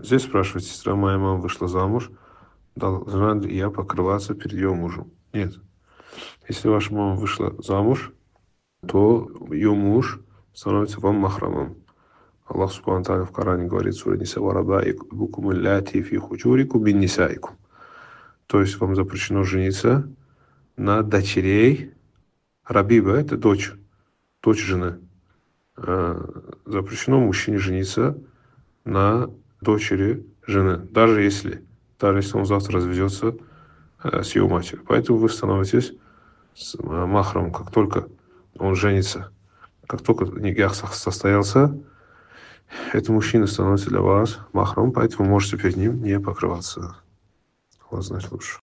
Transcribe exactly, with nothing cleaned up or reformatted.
Здесь спрашивает сестра, моя мама вышла замуж, должна ли я покрываться перед ее мужем? Нет. Если ваша мама вышла замуж, то ее муж становится вам махрамом. Аллах Субхану Тааля в Коране говорит: «Сура Ниса варабаикум аллати фи хучурикум мин нисаикум». То есть вам запрещено жениться на дочерей. Рабиба — это дочь, дочь жены. Запрещено мужчине жениться на дочери жены, даже если, даже если он завтра разведется с ее матерью. Поэтому вы становитесь махрамом, как только он женится. Как только нигах состоялся, этот мужчина становится для вас махрамом, поэтому вы можете перед ним не покрываться. Вас знать лучше.